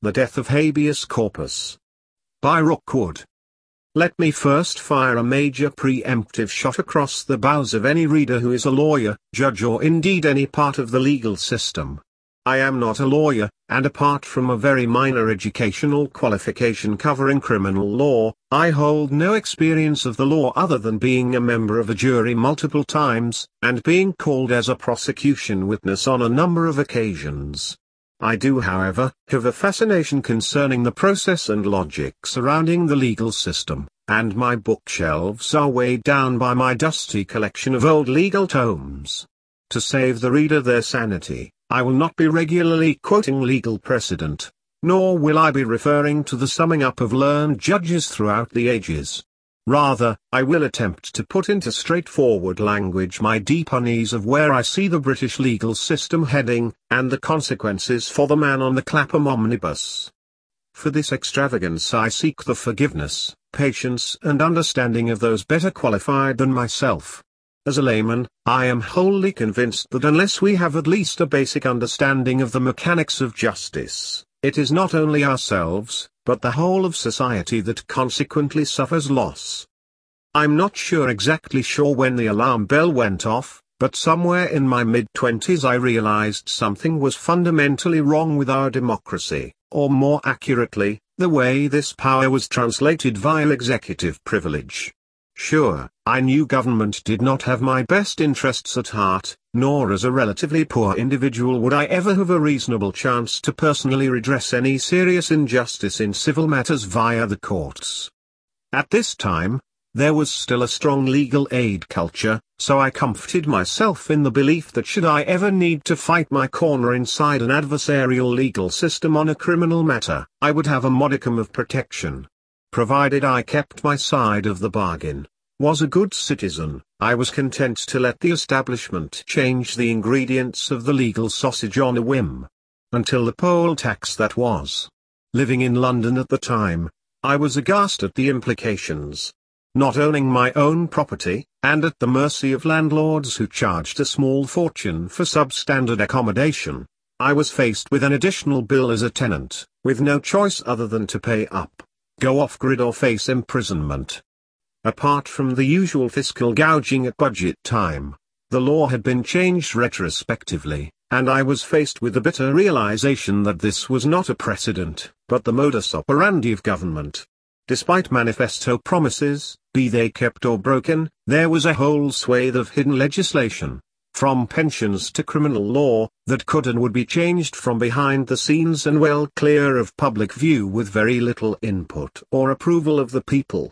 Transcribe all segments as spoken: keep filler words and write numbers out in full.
The Death of Habeas Corpus. By Rookwood. Let me first fire a major preemptive shot across the bows of any reader who is a lawyer, judge or indeed any part of the legal system. I am not a lawyer, and apart from a very minor educational qualification covering criminal law, I hold no experience of the law other than being a member of a jury multiple times, and being called as a prosecution witness on a number of occasions. I do, however, have a fascination concerning the process and logic surrounding the legal system, and my bookshelves are weighed down by my dusty collection of old legal tomes. To save the reader their sanity, I will not be regularly quoting legal precedent, nor will I be referring to the summing up of learned judges throughout the ages. Rather, I will attempt to put into straightforward language my deep unease of where I see the British legal system heading, and the consequences for the man on the Clapham omnibus. For this extravagance I seek the forgiveness, patience and understanding of those better qualified than myself. As a layman, I am wholly convinced that unless we have at least a basic understanding of the mechanics of justice, it is not only ourselves, but the whole of society that consequently suffers loss. I'm not sure exactly sure when the alarm bell went off, but somewhere in my mid-twenties I realized something was fundamentally wrong with our democracy, or more accurately, the way this power was translated via executive privilege. Sure, I knew government did not have my best interests at heart, nor as a relatively poor individual would I ever have a reasonable chance to personally redress any serious injustice in civil matters via the courts. At this time, there was still a strong legal aid culture, so I comforted myself in the belief that should I ever need to fight my corner inside an adversarial legal system on a criminal matter, I would have a modicum of protection. Provided I kept my side of the bargain, was a good citizen, I was content to let the establishment change the ingredients of the legal sausage on a whim. Until the poll tax that was. Living in London at the time, I was aghast at the implications. Not owning my own property, and at the mercy of landlords who charged a small fortune for substandard accommodation, I was faced with an additional bill as a tenant, with no choice other than to pay up, go off-grid or face imprisonment. Apart from the usual fiscal gouging at budget time, the law had been changed retrospectively, and I was faced with the bitter realization that this was not a precedent, but the modus operandi of government. Despite manifesto promises, be they kept or broken, there was a whole swathe of hidden legislation, from pensions to criminal law, that could and would be changed from behind the scenes and well clear of public view with very little input or approval of the people.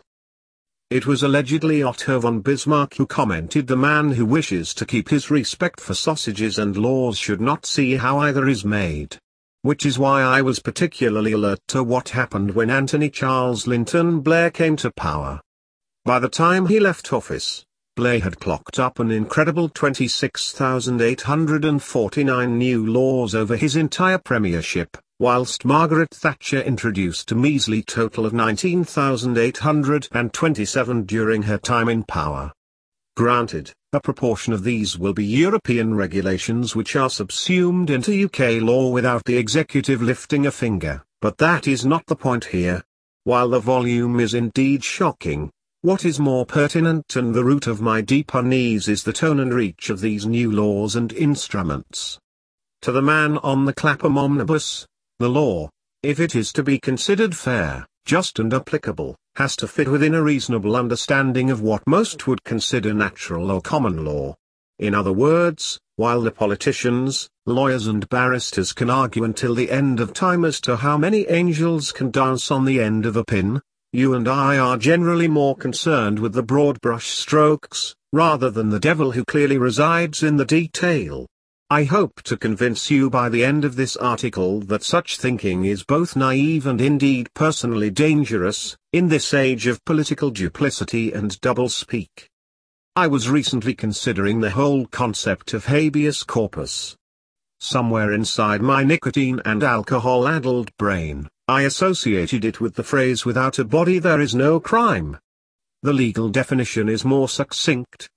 It was allegedly Otto von Bismarck who commented, "The man who wishes to keep his respect for sausages and laws should not see how either is made." Which is why I was particularly alert to what happened when Anthony Charles Linton Blair came to power. By the time he left office, Blair had clocked up an incredible twenty-six thousand eight hundred forty-nine new laws over his entire premiership, whilst Margaret Thatcher introduced a measly total of nineteen thousand eight hundred twenty-seven during her time in power. Granted, a proportion of these will be European regulations which are subsumed into U K law without the executive lifting a finger, but that is not the point here. While the volume is indeed shocking, what is more pertinent and the root of my deep unease is the tone and reach of these new laws and instruments. To the man on the Clapham omnibus, the law, if it is to be considered fair, just and applicable, has to fit within a reasonable understanding of what most would consider natural or common law. In other words, while the politicians, lawyers and barristers can argue until the end of time as to how many angels can dance on the end of a pin, you and I are generally more concerned with the broad brush strokes, rather than the devil who clearly resides in the detail. I hope to convince you by the end of this article that such thinking is both naive and indeed personally dangerous, in this age of political duplicity and doublespeak. I was recently considering the whole concept of habeas corpus. Somewhere inside my nicotine and alcohol-addled brain, I associated it with the phrase "without a body there is no crime." The legal definition is more succinct,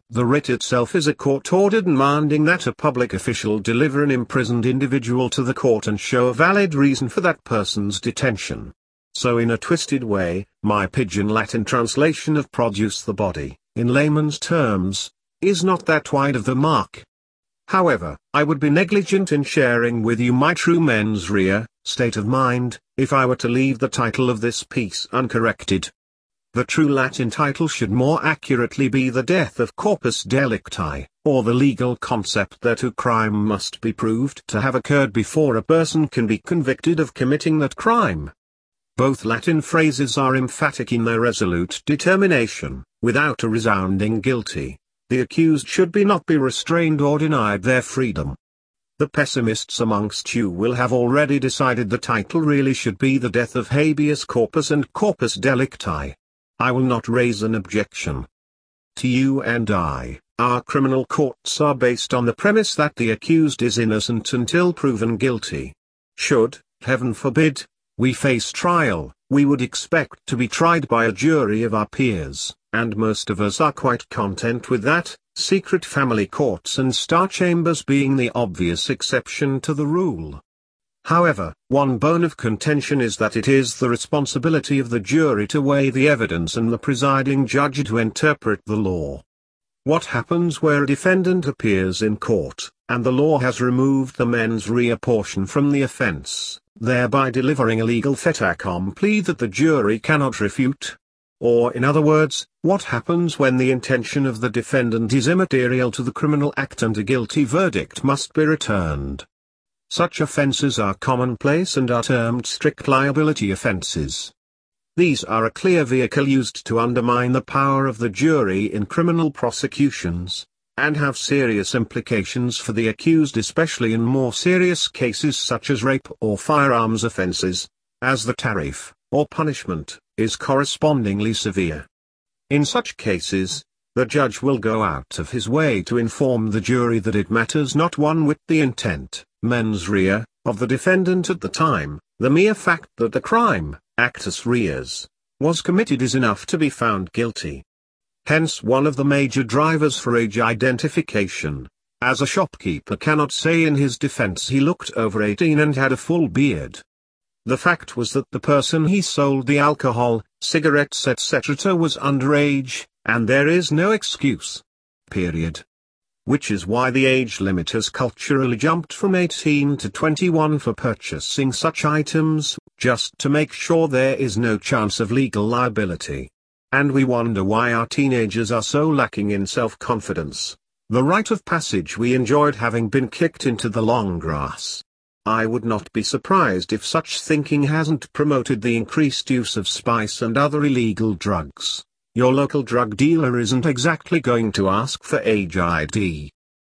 The writ itself is a court order demanding that a public official deliver an imprisoned individual to the court and show a valid reason for that person's detention. So in a twisted way, my pidgin Latin translation of produce the body, in layman's terms, is not that wide of the mark. However, I would be negligent in sharing with you my true mens rea state of mind, if I were to leave the title of this piece uncorrected. The true Latin title should more accurately be the death of corpus delicti, or the legal concept that a crime must be proved to have occurred before a person can be convicted of committing that crime. Both Latin phrases are emphatic in their resolute determination: without a resounding guilty, the accused should be not be restrained or denied their freedom. The pessimists amongst you will have already decided the title really should be the death of habeas corpus and corpus delicti. I will not raise an objection. To you and I, our criminal courts are based on the premise that the accused is innocent until proven guilty. Should, heaven forbid, we face trial, we would expect to be tried by a jury of our peers, and most of us are quite content with that, secret family courts and star chambers being the obvious exception to the rule. However, one bone of contention is that it is the responsibility of the jury to weigh the evidence and the presiding judge to interpret the law. What happens where a defendant appears in court, and the law has removed the mens rea portion from the offense, thereby delivering a legal fait accompli that the jury cannot refute? Or in other words, what happens when the intention of the defendant is immaterial to the criminal act and a guilty verdict must be returned? Such offences are commonplace and are termed strict liability offences. These are a clear vehicle used to undermine the power of the jury in criminal prosecutions, and have serious implications for the accused, especially in more serious cases such as rape or firearms offences, as the tariff, or punishment, is correspondingly severe. In such cases, the judge will go out of his way to inform the jury that it matters not one whit the intent, mens rea, of the defendant at the time. The mere fact that the crime, actus reus, was committed is enough to be found guilty. Hence one of the major drivers for age identification, as a shopkeeper cannot say in his defense he looked over eighteen and had a full beard. The fact was that the person he sold the alcohol, cigarettes et cetera was underage, and there is no excuse. Period. Which is why the age limit has culturally jumped from eighteen to twenty-one for purchasing such items, just to make sure there is no chance of legal liability. And we wonder why our teenagers are so lacking in self-confidence, the rite of passage we enjoyed having been kicked into the long grass. I would not be surprised if such thinking hasn't promoted the increased use of spice and other illegal drugs. Your local drug dealer isn't exactly going to ask for age I D.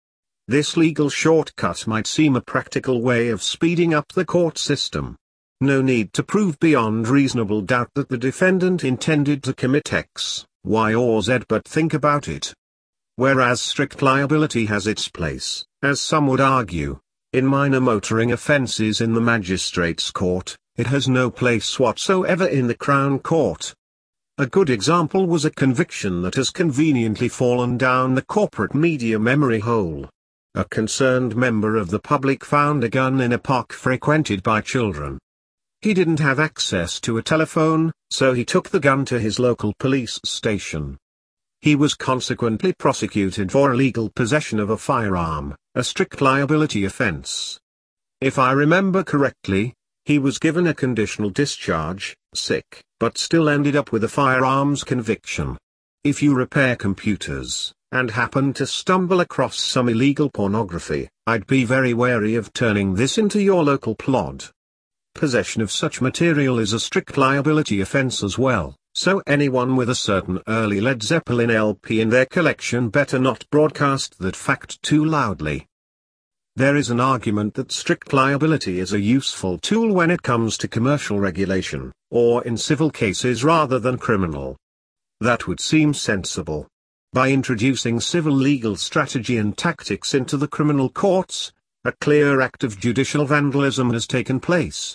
This legal shortcut might seem a practical way of speeding up the court system. No need to prove beyond reasonable doubt that the defendant intended to commit X, Y or Z, but think about it. Whereas strict liability has its place, as some would argue, in minor motoring offences in the magistrate's court, it has no place whatsoever in the Crown Court. A good example was a conviction that has conveniently fallen down the corporate media memory hole. A concerned member of the public found a gun in a park frequented by children. He didn't have access to a telephone, so he took the gun to his local police station. He was consequently prosecuted for illegal possession of a firearm, a strict liability offense. If I remember correctly, he was given a conditional discharge, sick, but still ended up with a firearms conviction. If you repair computers, and happen to stumble across some illegal pornography, I'd be very wary of turning this into your local plod. Possession of such material is a strict liability offense as well, so anyone with a certain early Led Zeppelin L P in their collection better not broadcast that fact too loudly. There is an argument that strict liability is a useful tool when it comes to commercial regulation, or in civil cases rather than criminal. That would seem sensible. By introducing civil legal strategy and tactics into the criminal courts, a clear act of judicial vandalism has taken place.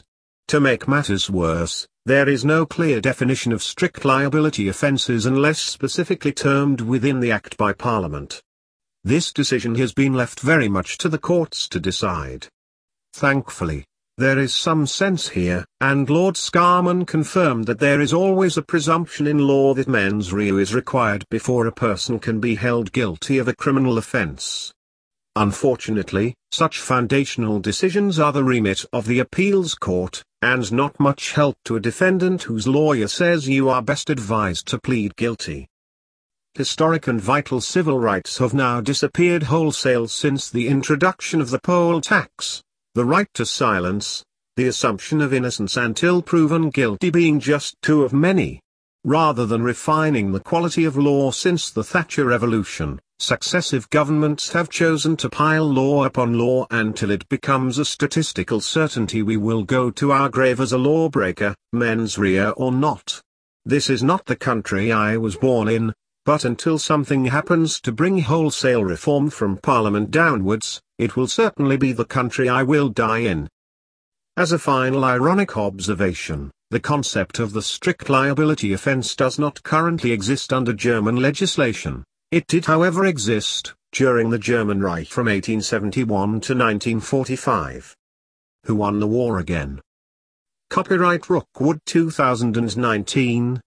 To make matters worse, there is no clear definition of strict liability offences unless specifically termed within the Act by Parliament. This decision has been left very much to the courts to decide. Thankfully, there is some sense here, and Lord Scarman confirmed that there is always a presumption in law that mens rea is required before a person can be held guilty of a criminal offence. Unfortunately, such foundational decisions are the remit of the appeals court, and not much help to a defendant whose lawyer says you are best advised to plead guilty. Historic and vital civil rights have now disappeared wholesale since the introduction of the poll tax, the right to silence, the assumption of innocence until proven guilty being just two of many. Rather than refining the quality of law since the Thatcher Revolution, successive governments have chosen to pile law upon law until it becomes a statistical certainty we will go to our grave as a lawbreaker, mens rea or not. This is not the country I was born in, but until something happens to bring wholesale reform from Parliament downwards, it will certainly be the country I will die in. As a final ironic observation, the concept of the strict liability offence does not currently exist under German legislation. It did however exist, during the German Reich from eighteen seventy-one to nineteen forty-five. Who won the war again? Copyright Rookwood two thousand nineteen,